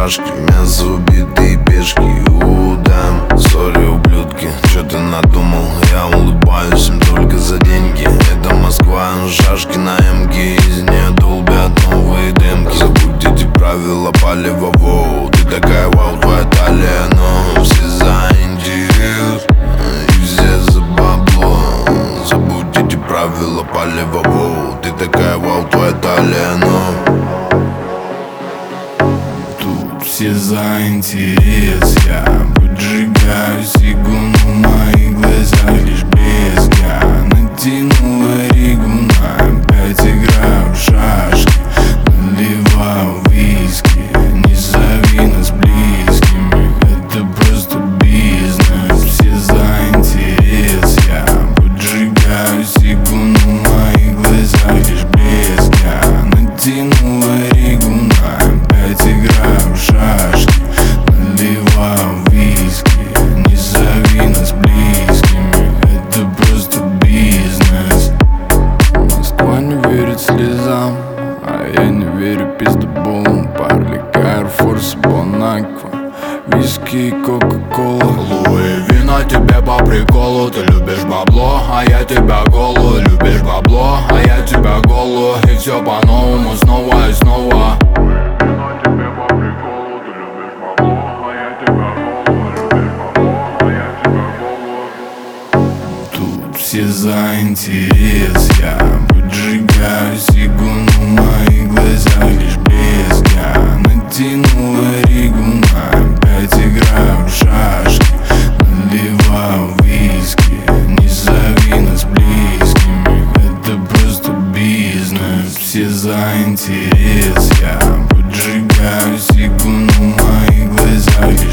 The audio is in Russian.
шашки, мясо, убитые пешки. Да, сори, ублюдки, чё ты надумал? Я улыбаюсь им только за деньги. Это Москва, шашки на эмке, из нее долбят новые дымки. Забудь эти правила полевого. Ты такая вау, твоя талия, но все за интерес и все за бабло. Забудь эти правила полевого. Ты такая вау, твоя талия, но тут все за интерес. Я поджигаю сигу, но в моих глазах лишь блеск. Я натянула ригу, на опять играю в шашки, наливаю виски. Не зови нас близкими, это просто бизнес. Все за интерес. Я поджигаю сигу, но в моих глазах лишь блеск. Я натянула ригу, на опять играю в шашки, наливаю виски. Не зови нас близкими, это просто бизнес. Москва не верит слезам, а я не верю пиздоболам. Парлик, Air Force, Бонаква, виски и кока-кола. Луи, вино тебе по приколу. Ты любишь бабло, а я тебя голу. Любишь бабло, а я тебя голу. И все по-новому снова и снова. Тут все за интерес. Я поджигаю сигу, но в моих глазах лишь блеск. Я натянула ригу, на опять играю в шашки, наливаю виски. Не зови нас близкими, это просто бизнес. Все за интерес. Я поджигаю сигу, но в моих глазах лишь